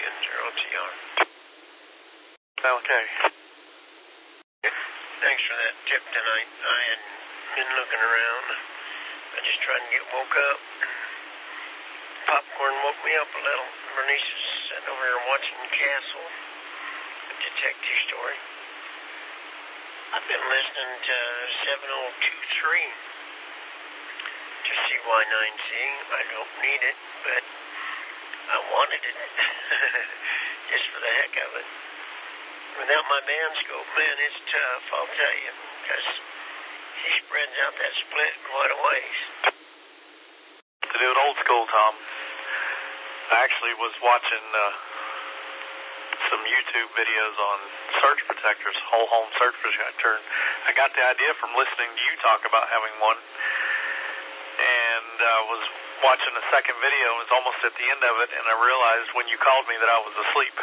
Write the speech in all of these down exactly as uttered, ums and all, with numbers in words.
N zero T R. Okay. Thanks for that tip tonight. I had been looking around. I just tried to get woke up. Popcorn woke me up a little. Bernice is sitting over here watching Castle, a detective story. I've been listening to seven oh two three to C Y nine C. I don't need it, but I wanted it just for the heck of it. Without my band scope, man, it's tough, I'll tell you, because he spreads out that split quite a ways. To do it old school, Tom, I actually was watching uh, some YouTube videos on surge protectors, whole home surge protector. I got the idea from listening to you talk about having one, and I uh, was watching the second video. It was almost at the end of it, and I realized when you called me that I was asleep.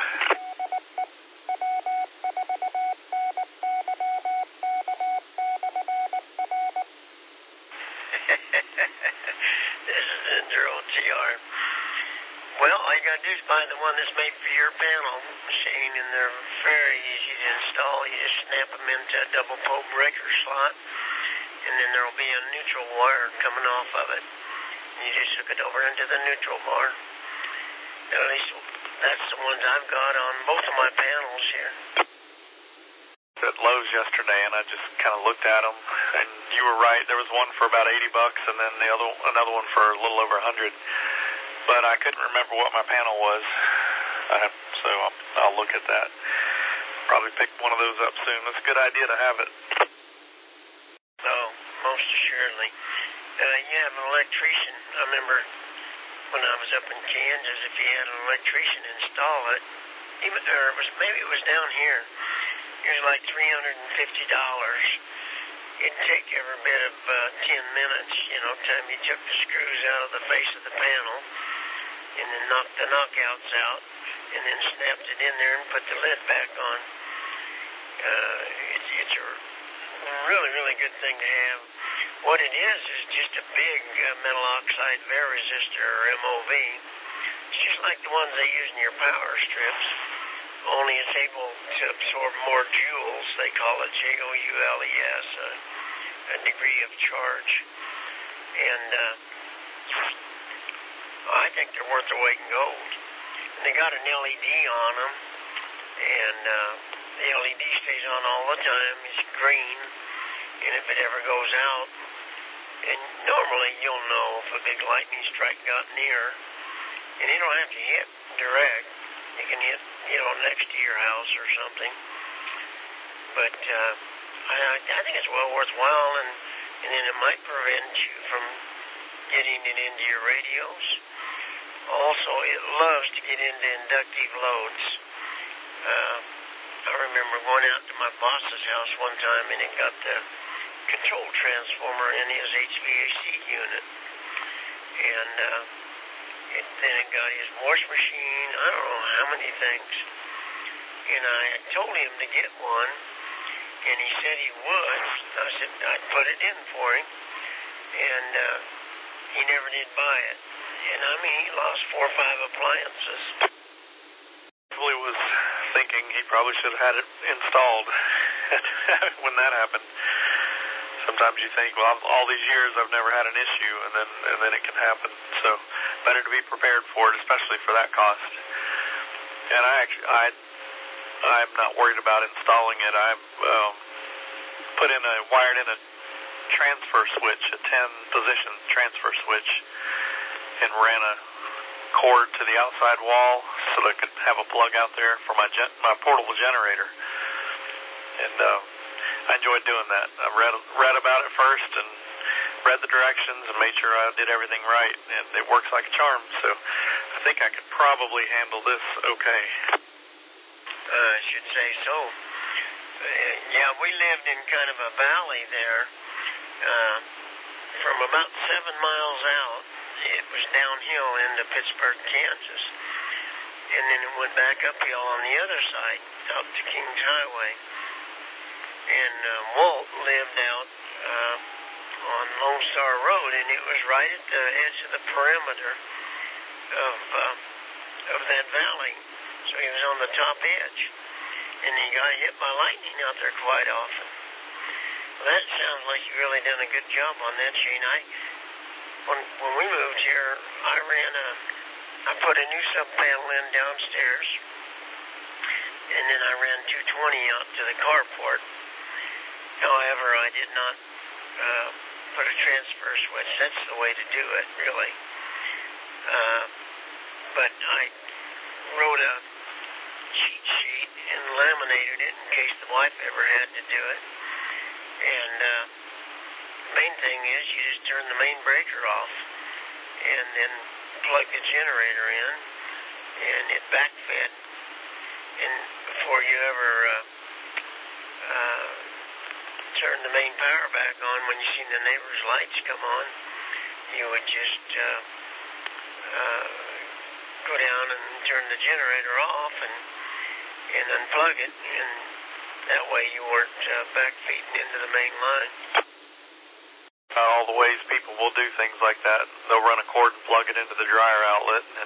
This is N zero T R. Well, all you got to do is buy the one that's made for your panel machine, and they're very easy to install. You just snap them into a double pole breaker slot, and then there will be a neutral wire coming off of it. You just hook it over into the neutral bar. At least that's the ones I've got on both of my panels here. At Lowe's yesterday, and I just kind of looked at them, and you were right. There was one for about eighty bucks, and then the other another one for a little over a hundred. But I couldn't remember what my panel was, I have, so I'll, I'll look at that. Probably pick one of those up soon. That's a good idea to have it. Oh, most assuredly. Uh, you have an electrician. I remember when I was up in Kansas, if you had an electrician install it, even or it was maybe it was down here. It was like three hundred fifty dollars. It'd take every bit of uh, ten minutes, you know, time you took the screws out of the face of the panel, and then knocked the knockouts out, and then snapped it in there and put the lid back on. Uh, it's, it's a really, really good thing to have. What it is is just a big uh, metal oxide wear resistor, or M O V. It's just like the ones they use in your power strips, only it's able to absorb more joules. They call it J O U L E S, a, a degree of charge. And uh, I think they're worth their weight in gold. And they got an L E D on them, and uh, the L E D stays on all the time. It's green, and if it ever goes out, and normally you'll know if a big lightning strike got near, and you don't have to hit direct. You can hit, you know, next to your house or something. But uh, I, I think it's well worthwhile, and, and then it might prevent you from getting it into your radios. Also, it loves to get into inductive loads. Uh, I remember going out to my boss's house one time, and it got the control transformer in his H V A C unit. And uh, it, then it got his wash machine, I don't know how many things. And I had told him to get one, and he said he would. I said I'd put it in for him, and uh, he never did buy it. And I mean, he lost four or five appliances. Probably was thinking he probably should have had it installed when that happened. Sometimes you think, well, all these years I've never had an issue, and then and then it can happen. So better to be prepared for it, especially for that cost. And I actually, I, I'm not worried about installing it. I um, put in a wired in a transfer switch, a ten position transfer switch, and ran a cord to the outside wall so that I could have a plug out there for my gen- my portable generator. And uh, I enjoyed doing that. I read read about it first and read the directions and made sure I did everything right, and it works like a charm. So I think I could probably handle this okay. Uh, I should say so. Uh, yeah, we lived in kind of a valley there. Uh, from about seven miles out, it was downhill into Pittsburgh, Kansas. And then it went back uphill on the other side, out to Kings Highway. And uh, Walt lived out uh, on Lone Star Road, and it was right at the edge of the perimeter of uh, of that valley. so he was on the top edge. And he got hit by lightning out there quite often. Well, that sounds like you really done a good job on that, Shane. I, when, when we moved here, I ran a, I put a new sub panel in downstairs, and then I ran two twenty out to the carport. However, I did not uh, put a transfer switch. That's the way to do it, really. Uh, but I wrote a cheat sheet and laminated it in case the wife ever had to do it. And uh, the main thing is you just turn the main breaker off and then plug the generator in, and it backfed. And before you ever uh, uh, turn the main power back on, when you see the neighbor's lights come on, you would just uh, uh, go down and turn the generator off and and unplug it, and that way you weren't uh, backfeeding into the main line. Uh, all the ways people will do things like that. They'll run a cord and plug it into the dryer outlet, and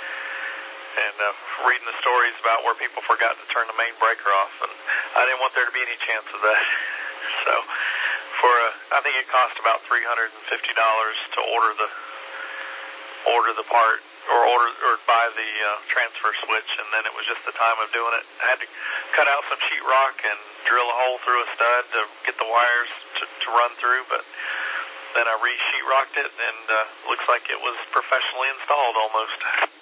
and uh, reading the stories about where people forgot to turn the main breaker off, and I didn't want there to be any chance of that. So, for a, I think it cost about three hundred and fifty dollars to order the order the part. Or order or buy the uh, transfer switch, and then it was just the time of doing it. I had to cut out some sheetrock and drill a hole through a stud to get the wires to, to run through, but then I re-sheetrocked it, and uh, looks like it was professionally installed almost.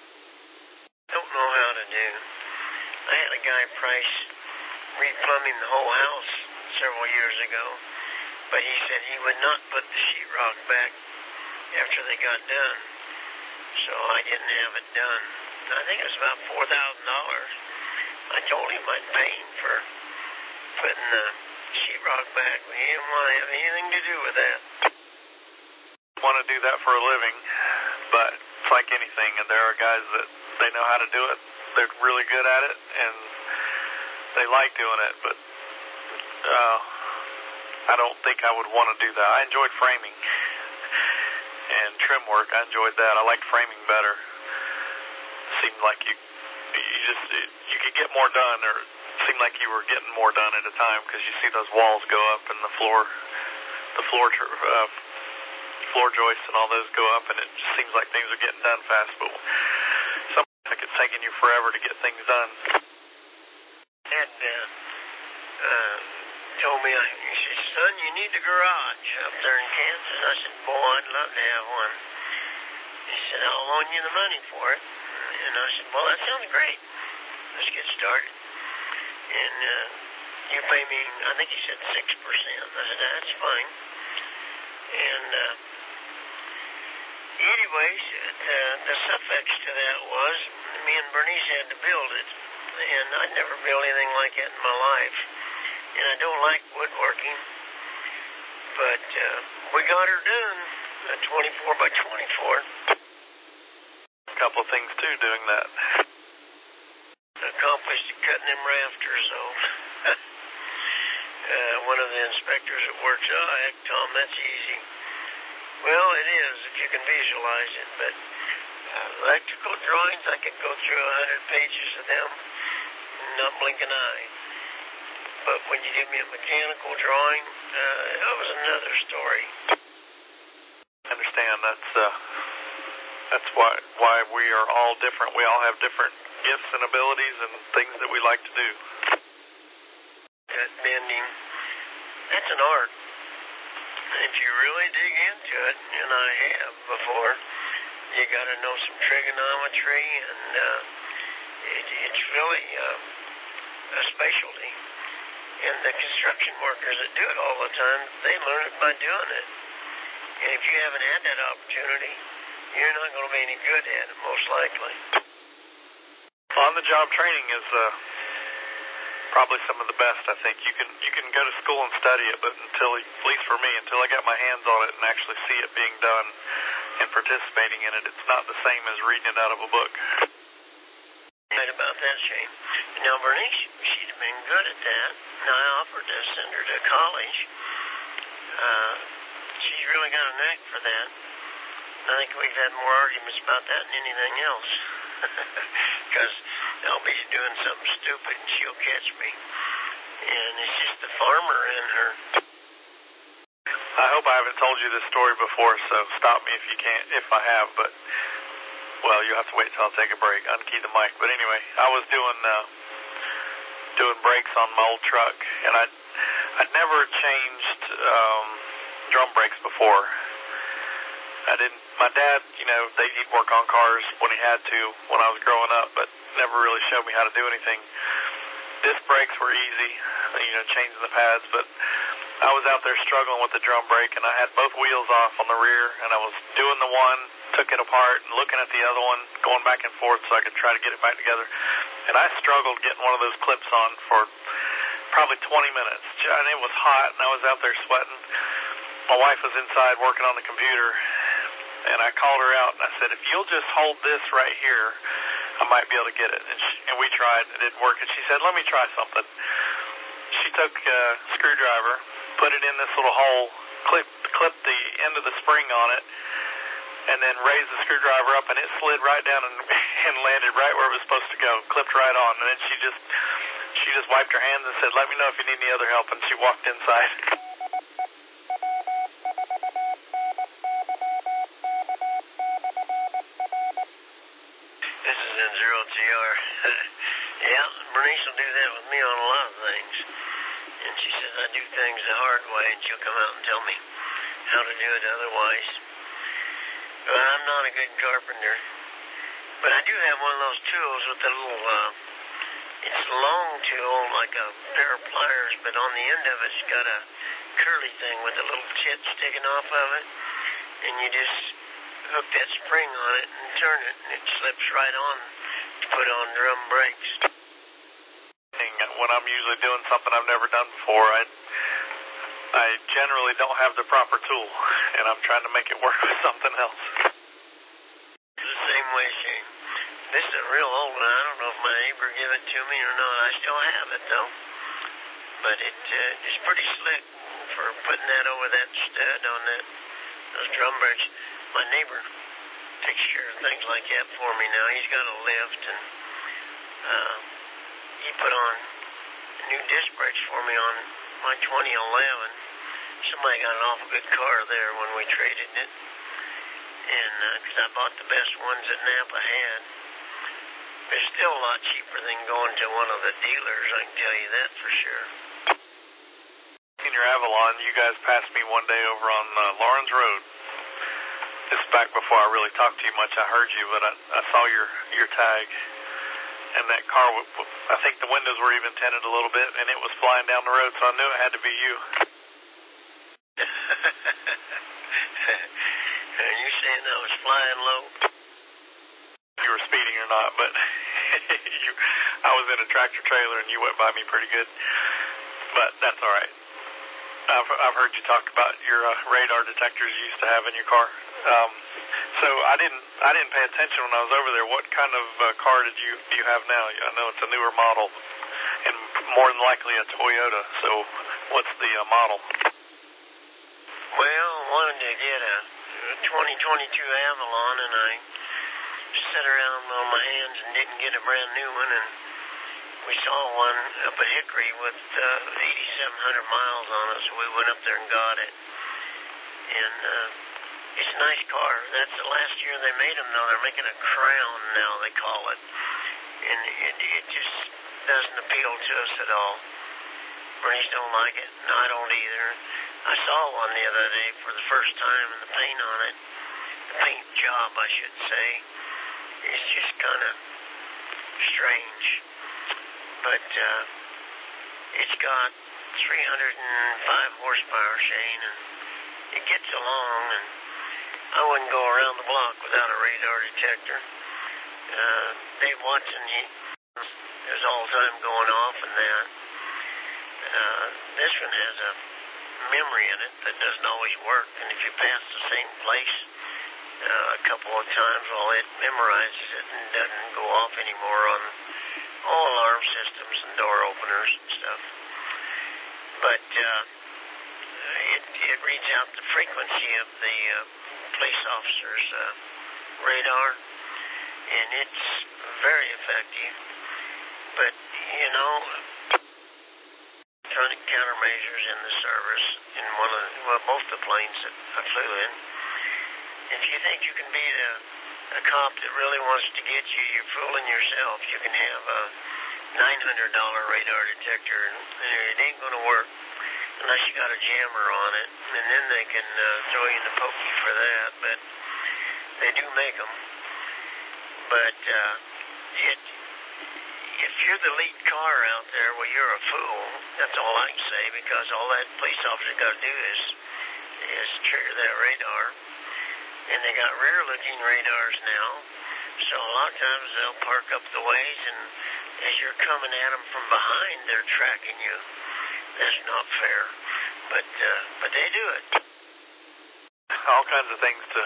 Don't know how to do. I had a guy price replumbing the whole house several years ago, but he said he would not put the sheetrock back after they got done. So I didn't have it done. I think it was about four thousand dollars. I told him I'd pay him for putting the sheetrock back. He didn't want to have anything to do with that. I want to do that for a living, but it's like anything, and there are guys that they know how to do it. They're really good at it, and they like doing it, but uh, I don't think I would want to do that. I enjoyed framing and trim work. I enjoyed that. I liked framing better. It seemed like you you just it, you could get more done, or it seemed like you were getting more done at a time, because you see those walls go up and the floor the floor uh, floor joists and all those go up, and it just seems like things are getting done fast, but sometimes like it's taking you forever to get things done. Dad uh, uh, told me, he said, son, you need a garage up there in Kansas. I said, boy, I'd love to have one. He said, I'll loan you the money for it. And I said, well, that sounds great. Let's get started. And uh, you pay me, I think he said six percent. I said, that's fine. And uh, anyways, the, the suffix to that was me and Bernice had to build it. And I'd never built anything like that in my life. And I don't like woodworking, but uh, we got her done, a twenty-four by twenty-four. A couple of things, too, doing that. Accomplished cutting them rafters, though. uh, one of the inspectors that works, oh, heck, Tom, that's easy. Well, it is, if you can visualize it, but uh, electrical drawings, I could go through a hundred pages of them, not blink an eye. But when you give me a mechanical drawing, uh, that was another story. I understand. That's uh, that's why why we are all different. We all have different gifts and abilities and things that we like to do. That bending, that's an art. And if you really dig into it, and I have before, you got to know some trigonometry, and uh, it, it's really uh, a specialty. And the construction workers that do it all the time, they learn it by doing it. And if you haven't had that opportunity, you're not going to be any good at it, most likely. On-the-job training is uh, probably some of the best, I think. You can you can go to school and study it, but until, at least for me, until I got my hands on it and actually see it being done and participating in it, it's not the same as reading it out of a book. Right about that, Shane. Now, Bernice, she's been good at that. Now, I offered to send her to college. Uh, she's really got a knack for that. I think we've had more arguments about that than anything else. Because I'll be doing something stupid and she'll catch me. And it's just the farmer in her. I hope I haven't told you this story before, so stop me if you can't, if I have, but, well, you'll have to wait till I take a break, unkey the mic. But anyway, I was doing, uh, doing brakes on my old truck, and I'd, I'd never changed, um, drum brakes before. I didn't, my dad, you know, they, he'd work on cars when he had to when I was growing up, but never really showed me how to do anything. Disc brakes were easy, you know, changing the pads, but I was out there struggling with the drum brake, and I had both wheels off on the rear, and I was doing the one, took it apart, and looking at the other one, going back and forth so I could try to get it back together. And I struggled getting one of those clips on for probably twenty minutes, and it was hot, and I was out there sweating. My wife was inside working on the computer, and I called her out, and I said, if you'll just hold this right here, I might be able to get it. And, she, and we tried, and it didn't work, and she said, let me try something. She took a screwdriver, put it in this little hole, clip, clipped the end of the spring on it, and then raised the screwdriver up, and it slid right down and, and landed right where it was supposed to go, clipped right on. And then she just she just wiped her hands and said, let me know if you need any other help, and she walked inside. This is N zero T R. Yeah, Bernice will do that with me on a lot of things. And she says I do things the hard way, and she'll come out and tell me how to do it otherwise. But I'm not a good carpenter. But I do have one of those tools with a little, uh, it's a long tool, like a pair of pliers, but on the end of it's got a curly thing with a little tip sticking off of it. And you just hook that spring on it and turn it, and it slips right on to put on drum brakes. When I'm usually doing something I've never done before, I I generally don't have the proper tool, and I'm trying to make it work with something else. It's the same way, Shane. This is a real old one. I don't know if my neighbor gave it to me or not. I still have it, though. But it uh, it's pretty slick for putting that over that stud on that those drum brakes. My neighbor takes care of things like that for me now. He's got a lift, and uh, he put on new disc brakes for me on my twenty eleven. Somebody got an awful good car there when we traded it. And because uh, I bought the best ones that Napa had. They're still a lot cheaper than going to one of the dealers, I can tell you that for sure. In your Avalon, you guys passed me one day over on uh, Lawrence Road. This is back before I really talked to you much. I heard you, but I, I saw your, your tag. And that car, I think the windows were even tinted a little bit, and it was flying down the road, so I knew it had to be you. Are you saying I was flying low? You were speeding or not, but you, I was in a tractor trailer, and you went by me pretty good. But that's all right. I've, I've heard you talk about your uh, radar detectors you used to have in your car. Um, so I didn't I didn't pay attention when I was over there. What kind of uh, car did you do you have now? I know it's a newer model, and more than likely a Toyota. So what's the uh, model? Well, I wanted to get a twenty twenty-two Avalon, and I sat around on my hands and didn't get a brand new one, and we saw one up at Hickory with uh, eighty-seven hundred miles on it, so we went up there and got it. And uh, it's a nice car. That's the last year they made them, though. They're making a Crown now, they call it. And it, it just doesn't appeal to us at all. Bernice don't like it, and I don't either. I saw one the other day for the first time, and the paint on it, the paint job, I should say, is just kind of strange. But uh, it's got three hundred five horsepower, Shane, and it gets along, and I wouldn't go around the block without a radar detector. Uh, Dave Watson, he, there's all the time going off and that. Uh, this one has a memory in it that doesn't always work, and if you pass the same place uh, a couple of times, well, it memorizes it and doesn't go off anymore on all alarm systems and door openers and stuff. But uh, it, it reads out the frequency of the uh, police officer's uh, radar, and it's very effective. But, you know, electronic countermeasures in the service in one of the, well, both the planes that I flew in. If you think you can beat a, a cop that really wants to get you, you're fooling yourself. You can have a nine hundred dollars radar detector, and it ain't going to work unless you got a jammer on it, and then they can uh, throw you in the pokey for that, but they do make them. But uh, it, if you're the lead car out there, well, you're a fool. That's all I can say, because all that police officer got to do is, is trigger that radar. And they got rear-looking radars now, so a lot of times they'll park up the ways, and as you're coming at them from behind, they're tracking you. That's not fair, but uh, but they do it. All kinds of things to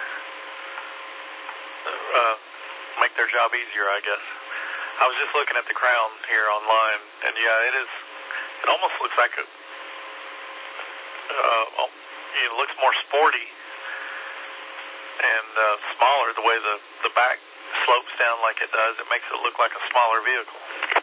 uh, make their job easier, I guess. I was just looking at the Crown here online, and yeah, it is. It almost looks like a. Uh, it looks more sporty and uh, smaller the way the the back slopes down like it does. It makes it look like a smaller vehicle.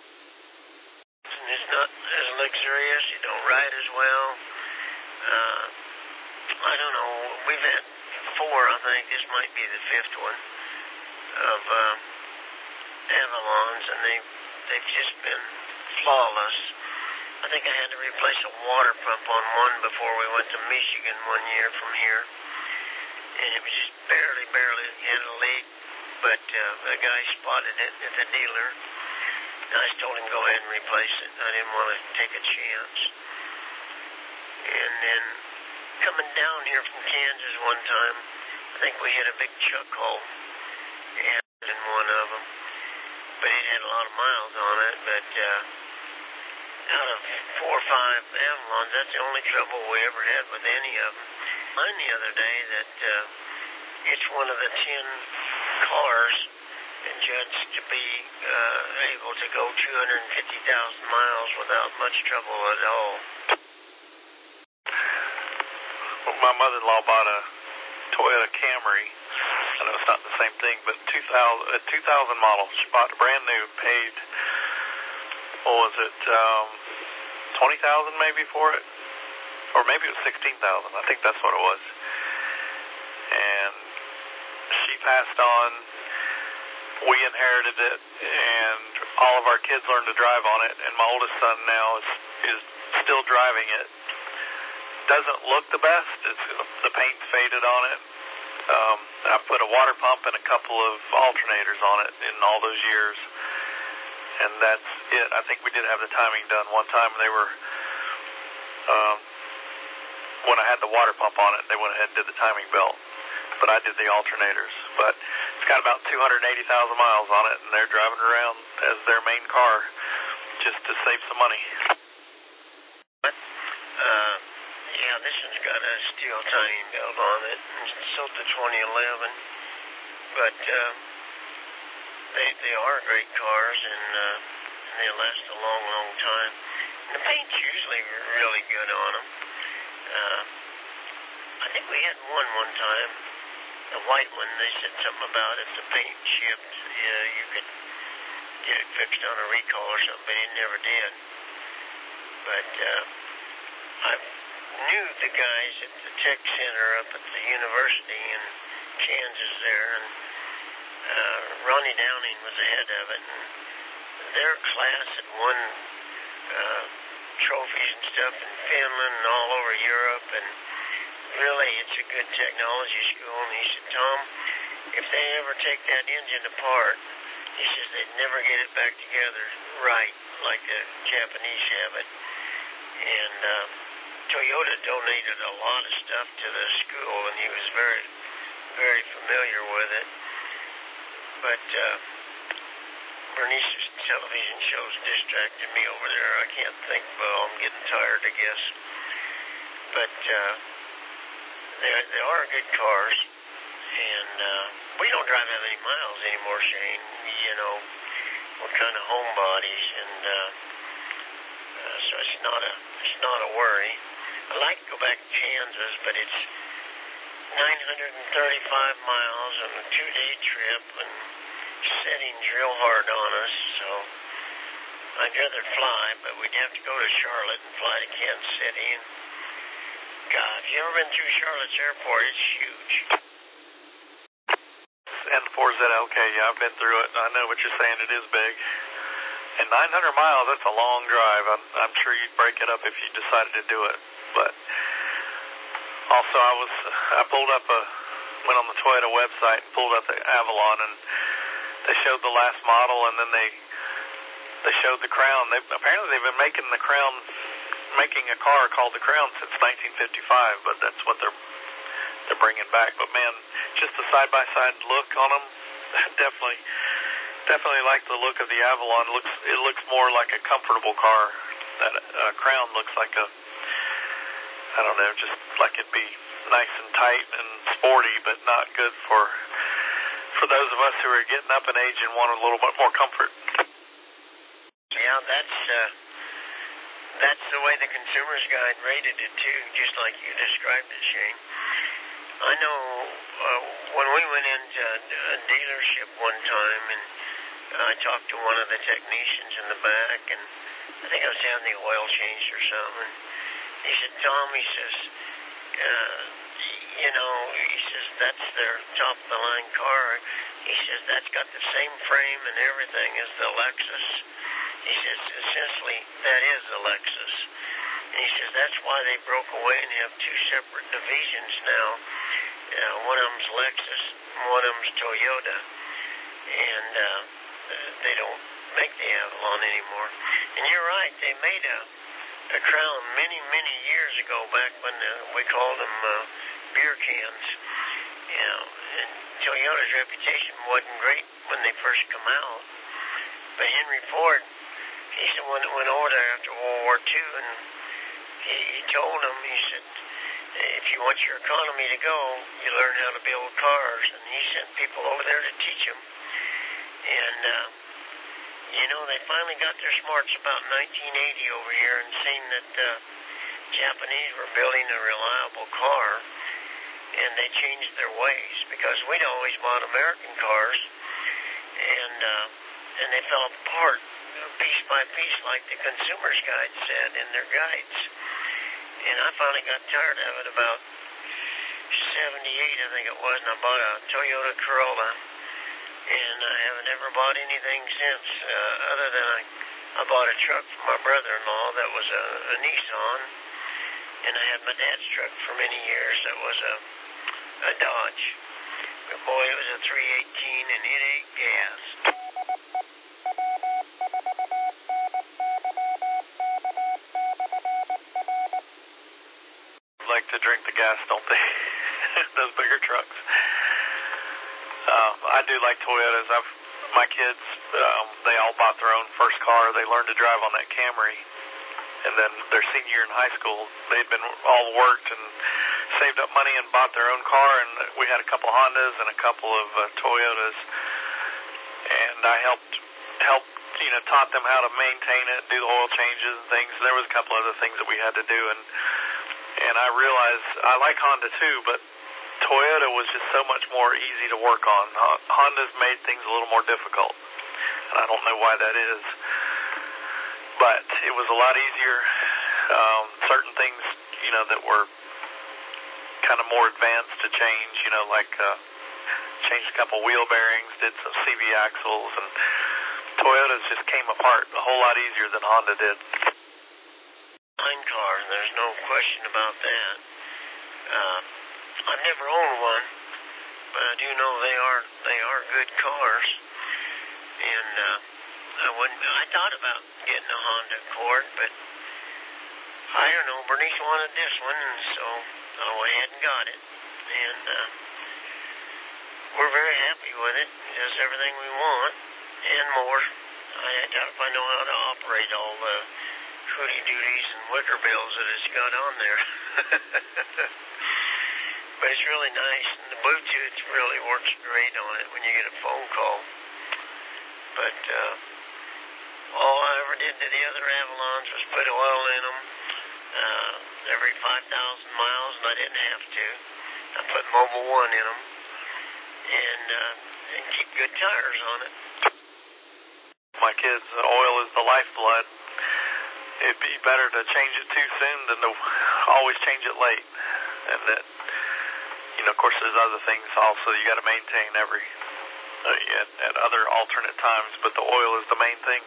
It's not as luxurious. You don't ride as well. Uh, I don't know. We've had four, I think. This might be the fifth one of uh, Avalons, and they they've just been flawless. I think I had to replace a water pump on one before we went to Michigan one year from here, and it was just barely, barely had a leak. But uh, the guy spotted it at the dealer. I just told him go ahead and replace it. I didn't want to take a chance. And then coming down here from Kansas one time, I think we hit a big chuck hole in one of them. But it had a lot of miles on it. But uh, out of four or five Avalons, that's the only trouble we ever had with any of them. I learned the other day that uh, it's one of the ten cars judged to be uh, able to go two hundred fifty thousand miles without much trouble at all. Well, my mother-in-law bought a Toyota Camry. I know it's not the same thing, but two thousand, a two thousand model. She bought it brand new, paid, what was it, um, twenty thousand dollars maybe for it? Or maybe it was sixteen thousand dollars. I think that's what it was. And she passed on. We inherited it, and all of our kids learned to drive on it, and my oldest son now is is still driving it. Doesn't look the best. It's, the paint's faded on it. Um, I put a water pump and a couple of alternators on it in all those years, and that's it. I think we did have the timing done one time. They were, um, when I had the water pump on it, they went ahead and did the timing belt, but I did the alternators. But it's got about two hundred eighty thousand miles on it, and they're driving around as their main car just to save some money. Uh, yeah, this one's got a steel timing belt on it. It's sold to twenty eleven, but uh, they they are great cars, and, uh, and they last a long, long time. And the paint's usually really good on them. Uh, I think we had one one time. The white one, they said something about if the paint chipped, yeah, you could get it fixed on a recall or something, but it never did. But uh, I knew the guys at the tech center up at the university in Kansas there, and uh, Ronnie Downing was the head of it, and their class had won uh, trophies and stuff in Finland and all over Europe, and really, it's a good technology school. And he said, Tom, if they ever take that engine apart, he says they'd never get it back together right like the Japanese have it. And uh, Toyota donated a lot of stuff to the school, and he was very, very familiar with it. But uh, Bernice's television shows distracted me over there. I can't think, well, I'm getting tired, I guess. But uh, They, they are good cars, and uh, we don't drive that many miles anymore, Shane. You know, we're kind of homebodies, and uh, uh, so it's not a it's not a worry. I'd like to go back to Kansas, but it's nine hundred thirty-five miles on a two-day trip, and settings real hard on us. So I'd rather fly, but we'd have to go to Charlotte and fly to Kansas City. And God, if you ever been through Charlotte's airport, it's huge. N four Z L K, yeah, I've been through it. I know what you're saying. It is big. And nine hundred miles, that's a long drive. I'm, I'm sure you'd break it up if you decided to do it. But also, I was, I pulled up a, went on the Toyota website and pulled up the Avalon, and they showed the last model, and then they, they showed the Crown. They apparently they've been making the Crown, making a car called the Crown since nineteen fifty-five, but that's what they're, they're bringing back. But man, just the side-by-side look on them, definitely, definitely like the look of the Avalon. It looks, it looks more like a comfortable car. That uh, Crown looks like a, I don't know, just like it'd be nice and tight and sporty, but not good for for those of us who are getting up in age and want a little bit more comfort. Yeah, that's uh, that's the way the Consumer's Guide rated it too, just like you described it, Shane. I know uh, when we went into a dealership one time, and I talked to one of the technicians in the back, and I think I was having the oil changed or something. He said, Tom, he says, uh, you know, he says, that's their top-of-the-line car. He says, that's got the same frame and everything as the Lexus. He says, essentially, that is a Lexus. And he says, that's why they broke away and have two separate divisions now. Uh, one of them's Lexus, and one of them's Toyota. And uh, they don't make the Avalon anymore. And you're right, they made a, a Crown many, many years ago, back when uh, we called them uh, beer cans. You know, and Toyota's reputation wasn't great when they first come out. But Henry Ford, he's the one that went over there after World War Two, and he, he told them, he said, if you want your economy to go, you learn how to build cars. And he sent people over there to teach them. And, uh, you know, they finally got their smarts about nineteen eighty over here, and seen that the uh, Japanese were building a reliable car, and they changed their ways, because we'd always bought American cars, and uh, and they fell apart piece by piece, like the Consumer's Guide said in their guides. And I finally got tired of it about seventy-eight, I think it was, and I bought a Toyota Corolla. And I haven't ever bought anything since, uh, other than I, I bought a truck for my brother-in-law that was a, a Nissan, and I had my dad's truck for many years that was a, a Dodge. But boy, it was a three eighteen, and it ate gas. Like to drink the gas, don't they? Those bigger trucks. Um, I do like Toyotas. I've my kids, um, they all bought their own first car. They learned to drive on that Camry, and then their senior year in high school, they'd been all worked and saved up money and bought their own car. And we had a couple Hondas and a couple of uh, Toyotas, and I helped helped you know taught them how to maintain it, do the oil changes and things. There was a couple other things that we had to do, and and I realized I like Honda too, but Toyota was just so much more easy to work on. Honda's made things a little more difficult, and I don't know why that is. But it was a lot easier. Um, certain things, you know, that were kind of more advanced to change, you know, like uh, changed a couple wheel bearings, did some C V axles, and Toyotas just came apart a whole lot easier than Honda did. Fine car, there's no question about that. Uh, I've never owned one, but I do know they are they are good cars. And uh, I wouldn't. I thought about getting a Honda Accord, but I don't know. Bernice wanted this one, and so I went ahead and got it. And uh, we're very happy with it. It does everything we want and more. I doubt if I know how to operate all the hooty duties and wicker bills that it's got on there. But it's really nice, and the Bluetooth really works great on it when you get a phone call. But uh, all I ever did to the other Avalons was put oil in them uh, every five thousand miles, and I didn't have to. I put Mobil one in them, and, uh, and keep good tires on it. my kids, oil is the lifeblood. It'd be better to change it too soon than to always change it late. And that, you know, of course, there's other things also you got to maintain every uh, at, at other alternate times, but the oil is the main thing.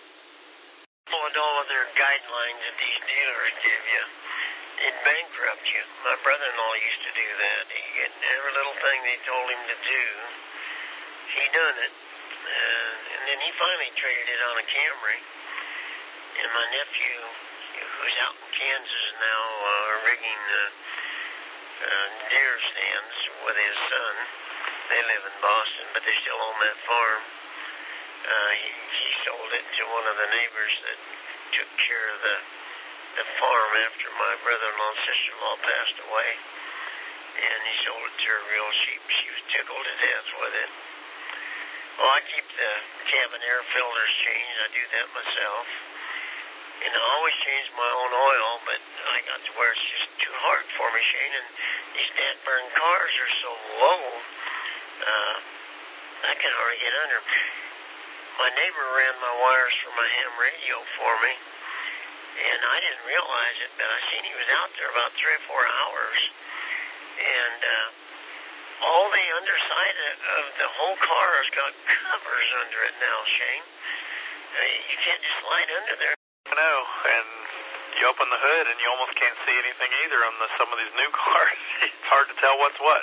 And all of their guidelines that these dealers give you, it bankrupt you. My brother-in-law used to do that. He get every little thing they told him to do, he done it. Uh, and then he finally traded it on a Camry. And my nephew, who's out in Kansas now, uh, rigging uh, uh, deer stands with his son. They live in Boston, but they still own that farm. Uh, he, he sold it to one of the neighbors that took care of the the farm after my brother-in-law and sister-in-law passed away. And he sold it to her real cheap. She was tickled to death with it. Well, I keep the cabin air filters changed. I do that myself. And I always change my own oil, but I got to where it's just too hard for me, Shane. And these dad-burn cars are so low, uh, I can hardly get under. My neighbor ran my wires for my ham radio for me, and I didn't realize it, but I seen he was out there about three or four hours. And uh, all the underside of the whole car has got covers under it now, Shane. Uh, you can't just slide under there. I know, and you open the hood and you almost can't see anything either on the, some of these new cars. It's hard to tell what's what.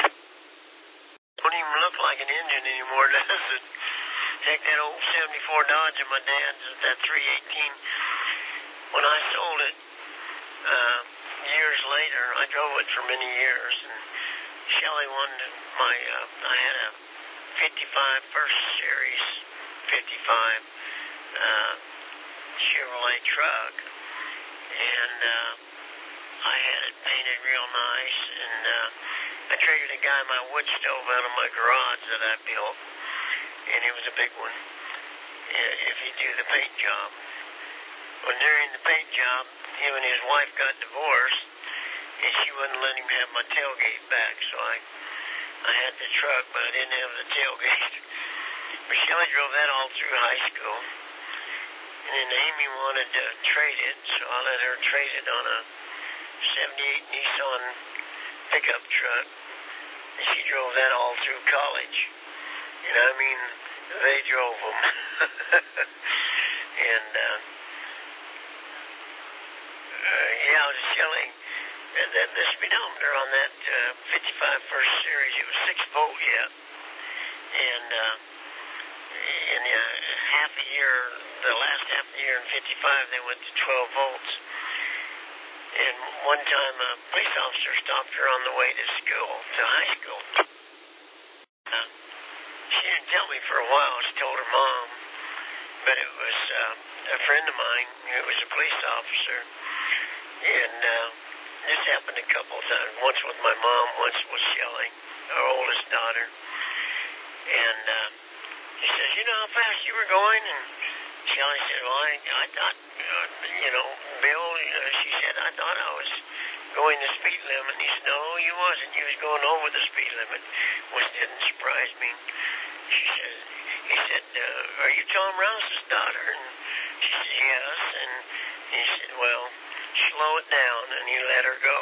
Don't even look like an engine anymore, does it? Take that old seventy-four Dodge of my dad's, that three eighteen. When I sold it uh, years later, I drove it for many years, and Shelley wanted my, uh, I had a fifty-five First Series, fifty-five uh, Chevrolet truck, and uh, I had it painted real nice, and uh, I traded a guy my wood stove out of my garage that I built, and it was a big one, if he'd do the paint job. Well, during the paint job, him and his wife got divorced, and she wouldn't let him have my tailgate back, so I I had the truck, but I didn't have the tailgate. But Shelley drove that all through high school, and then Amy wanted to trade it, so I let her trade it on a seventy-eight Nissan pickup truck, and she drove that all through college. And I mean, they drove them. and, uh, uh, yeah, Shelley, uh, that, the speedometer on that uh, fifty-five First Series, it was six volt yet. And uh, in uh, half a year, the last half of the year in fifty-five, they went to twelve volts. And one time a police officer stopped her on the way to school, to high school. Uh, she didn't tell me for a while. She told her mom. But it was uh, a friend of mine who was a police officer. And uh, this happened a couple of times. Once with my mom, once with Shelley, our oldest daughter. And uh, he says, you know how fast you were going? And Shelley said, well, I, I thought, uh, you know, Bill, you know, she said, I thought I was going the speed limit. And he said, no, you wasn't. You was going over the speed limit, which didn't surprise me. She said, he said, uh, are you Tom Rouse's daughter? And she said, yes. And he said, well, slow it down. And he let her go.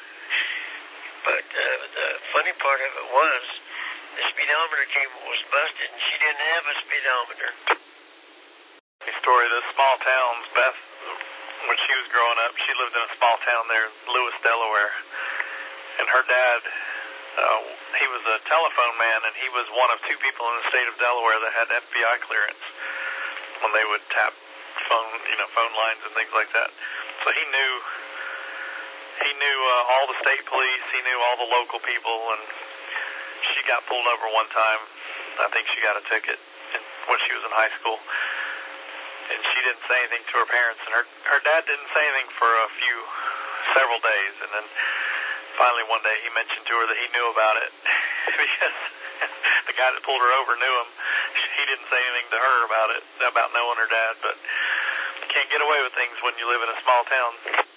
But uh, the funny part of it was, the speedometer cable was busted, and she didn't have a speedometer. Story, the small towns, Beth, when she was growing up, she lived in a small town there, Lewis, Delaware, and her dad, uh, he was a telephone man, and he was one of two people in the state of Delaware that had F B I clearance when they would tap phone, you know, phone lines and things like that. So he knew, he knew uh, all the state police, he knew all the local people, and she got pulled over one time. I think she got a ticket when she was in high school. And she didn't say anything to her parents, and her her dad didn't say anything for a few, several days, and then finally one day he mentioned to her that he knew about it, because the guy that pulled her over knew him. He didn't say anything to her about it, about knowing her dad, but you can't get away with things when you live in a small town.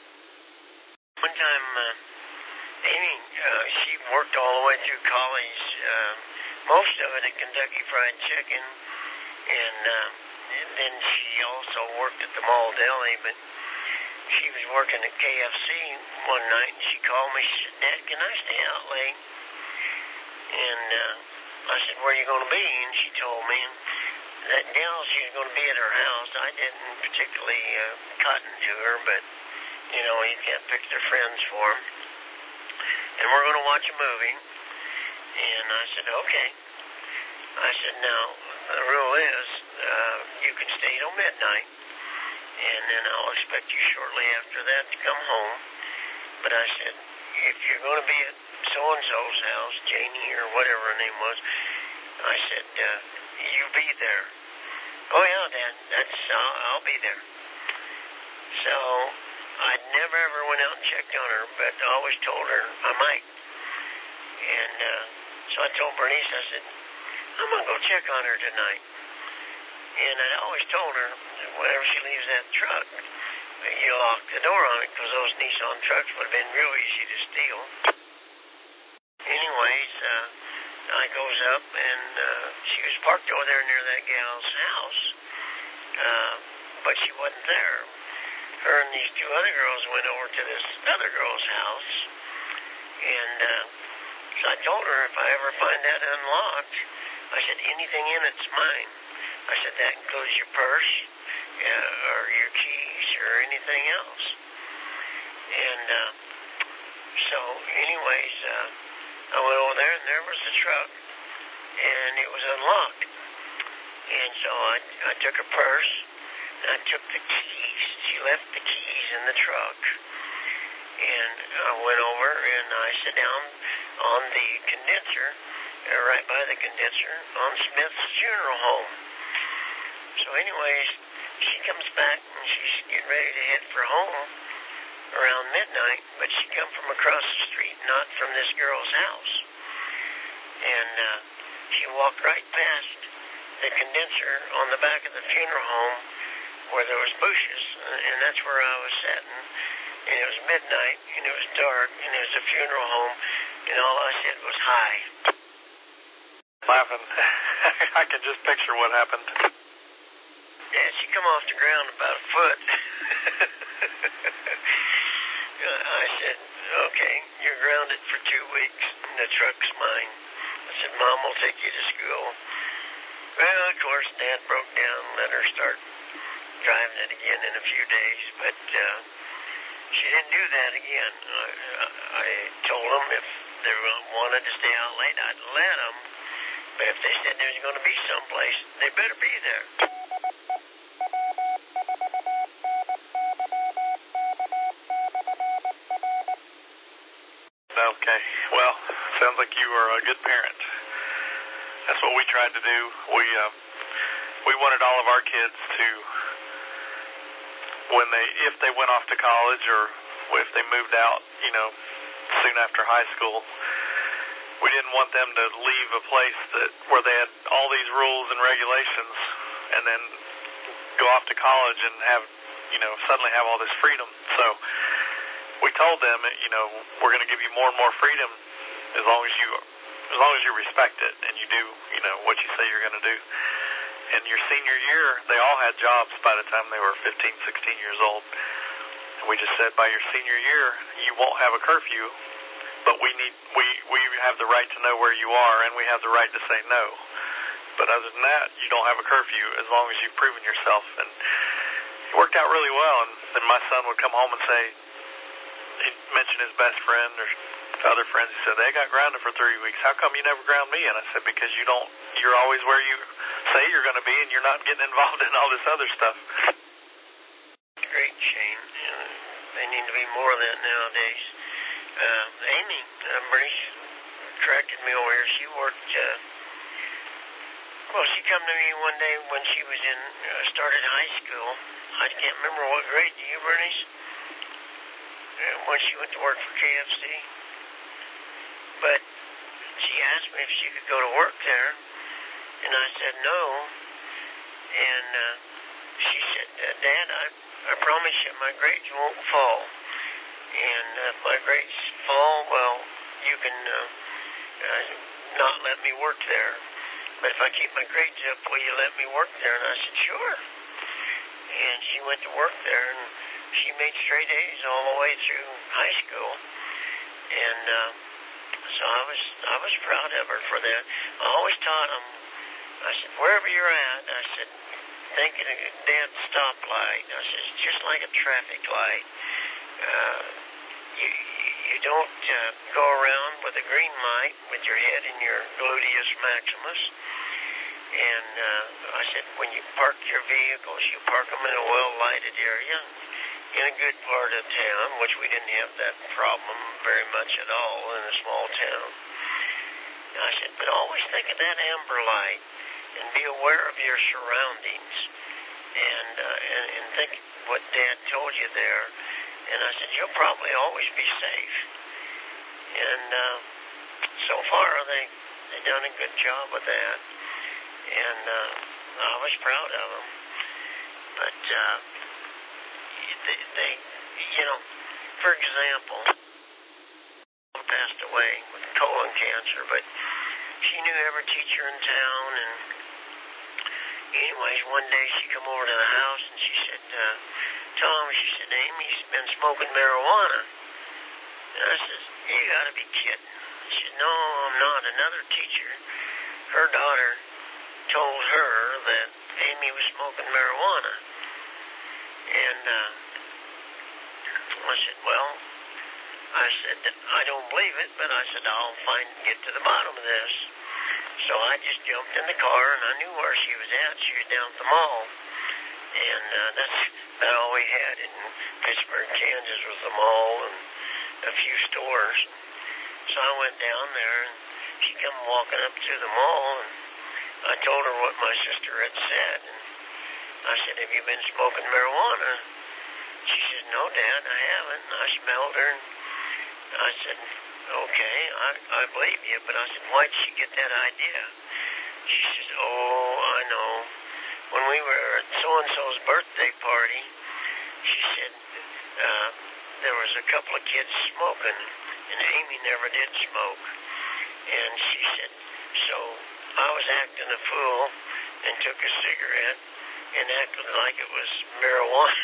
One time, uh, Amy, uh, she worked all the way through college, uh, most of it at Kentucky Fried Chicken, and uh, then she also worked at the mall deli, but she was working at K F C one night, and she called me. She said, Dad, can I stay out late? And uh, I said, where are you going to be? And she told me that gal, she was going to be at her house. I didn't particularly uh, cotton to her, but, you know, you can't pick their friends for them. And we're going to watch a movie. And I said, okay. I said, now, the rule is uh, you can stay till midnight, and then I'll expect you shortly after that to come home. But I said, if you're going to be at so-and-so's house, Janie or whatever her name was, I said, uh, you be there. Oh, yeah, Dad, that's, uh, I'll be there. So I never ever went out and checked on her, but I always told her I might. And uh, so I told Bernice, I said, I'm going to go check on her tonight. And I always told her that whenever she leaves that truck, you lock the door on it, because those Nissan trucks would have been real easy to steal. Anyways, uh, I goes up, and uh, she was parked over there near that gal's house, uh, but she wasn't there. Her and these two other girls went over to this other girl's house, and uh, so I told her if I ever find that unlocked, I said, anything in it's mine. I said, that includes your purse, uh, or your keys, or anything else. And uh, so, anyways, uh, I went over there, and there was the truck, and it was unlocked. And so I, I took her purse, and I took the keys. She left the keys in the truck. And I went over, and I sat down on the condenser, uh, right by the condenser, on Smith's funeral home. So anyways, she comes back, and she's getting ready to head for home around midnight, but she come from across the street, not from this girl's house. And uh, she walked right past the condenser on the back of the funeral home where there was bushes, and that's where I was sitting. And it was midnight, and it was dark, and it was a funeral home, and all I said was hi. Laughing. I can just picture what happened. Yeah, she come off the ground about a foot. I said, okay, you're grounded for two weeks, and the truck's mine. I said, Mom will take you to school. Well, of course, Dad broke down and let her start driving it again in a few days, but uh, she didn't do that again. I, I told them if they wanted to stay out late, I'd let them, but if they said there was going to be someplace, they better be there. Okay. Well, sounds like you are a good parent. That's what we tried to do. We uh, we wanted all of our kids to, when they, if they went off to college or if they moved out, you know, soon after high school, we didn't want them to leave a place that where they had all these rules and regulations and then go off to college and have, you know, suddenly have all this freedom. So we told them, you know, we're going to give you more and more freedom as long as you, as long as you respect it and you do, you know, what you say you're going to do. And your senior year, they all had jobs by the time they were fifteen, sixteen years old. And we just said, by your senior year, you won't have a curfew, but we need, we, we have the right to know where you are, and we have the right to say no. But other than that, you don't have a curfew as long as you've proven yourself. And it worked out really well. And then my son would come home and say, he'd mention his best friend or other friends. He said, they got grounded for three weeks. How come you never ground me? And I said, because you don't, you're always where you say you're going to be, and you're not getting involved in all this other stuff. Great, Shane. Uh, they need to be more of that nowadays. Uh, Amy, uh, Bernice corrected me over here. She worked, uh, well, she come to me one day when she was in, uh, started high school. I can't remember what grade. Do you, Bernice? Uh, when she went to work for K F C. But she asked me if she could go to work there, and I said no. And uh, she said, uh, Dad, I, I promise you my grades won't fall. And uh, if my grades fall, well, you can uh, uh, not let me work there. But if I keep my grades up, will you let me work there? And I said, sure. and she went to work there, and she made straight A's all the way through high school. And uh, so I was I was proud of her for that. I always taught them, I said, wherever you're at, I said, think of a dead stoplight. I said, it's just like a traffic light. Uh, you, you don't uh, go around with a green light with your head in your gluteus maximus. And uh, I said, when you park your vehicles, you park them in a well-lighted area in a good part of town, which we didn't have that problem very much at all in a small town. And I said, but always think of that amber light and be aware of your surroundings, and, uh, and, and think what Dad told you there. And I said, you'll probably always be safe. And uh, so far, they, they've done a good job with that. And uh, I was proud of them. But uh, they, they, you know, for example, passed away with colon cancer, but she knew every teacher in town. And anyways, one day she come over to the house and she said, uh, Tom, she said, Amy's been smoking marijuana. And I said, you gotta be kidding. She said, no, I'm not. Another teacher, her daughter, told her that Amy was smoking marijuana. And uh, I said, well, I said, I don't believe it, but I said, I'll find get to the bottom of this. So I just jumped in the car, and I knew where she was at. She was down at the mall. And uh, that's about all we had in Pittsburgh, Kansas, was the mall and a few stores. So I went down there, and she come walking up to the mall, and I told her what my sister had said. And I said, have you been smoking marijuana? She said, no, Dad, I haven't. And I smelled her, and I said, okay, I, I believe you. But I said, why'd she get that idea? She says, oh, I know. When we were at so-and-so's birthday party, she said, uh, there was a couple of kids smoking, and Amy never did smoke. And she said, so I was acting a fool and took a cigarette and acted like it was marijuana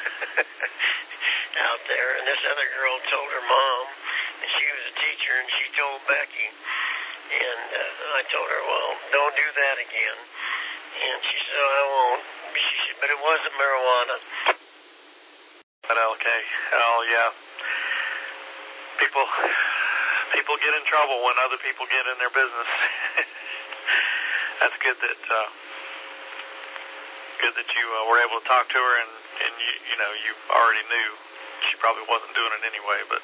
out there. And this other girl told her mom, and she was a teacher, and she told Becky. And uh, I told her, well, don't do that again. And she said, oh, I won't. She said, but it wasn't marijuana. But okay. Oh, yeah. People, people get in trouble when other people get in their business. That's good that, uh, good that you uh, were able to talk to her, and, and you, you know, you already knew she probably wasn't doing it anyway, but,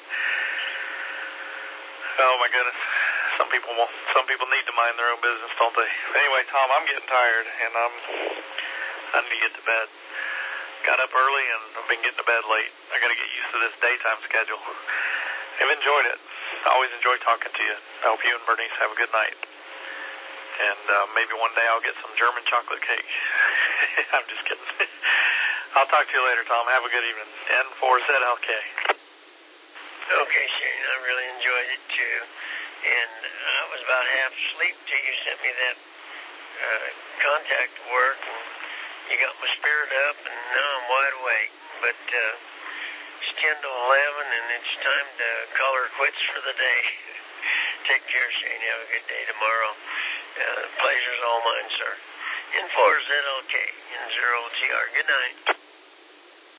oh my goodness. Some people won't, some people need to mind their own business, don't they? Anyway, Tom, I'm getting tired, and I'm, I need to get to bed. Got up early, and I've been getting to bed late. I got to get used to this daytime schedule. I've enjoyed it. I always enjoy talking to you. I hope you and Bernice have a good night. And uh, maybe one day I'll get some German chocolate cake. I'm just kidding. I'll talk to you later, Tom. Have a good evening. N four Z L K. Okay, Shane, I really enjoyed it, too. And I was about half asleep till you sent me that uh, contact work, and you got my spirit up, and now I'm wide awake. But uh, it's ten to eleven, and it's time to call her quits for the day. Take care, Shane. Have a good day tomorrow. Uh, pleasure's all mine, sir. N four Z L K, N zero T R. Good night.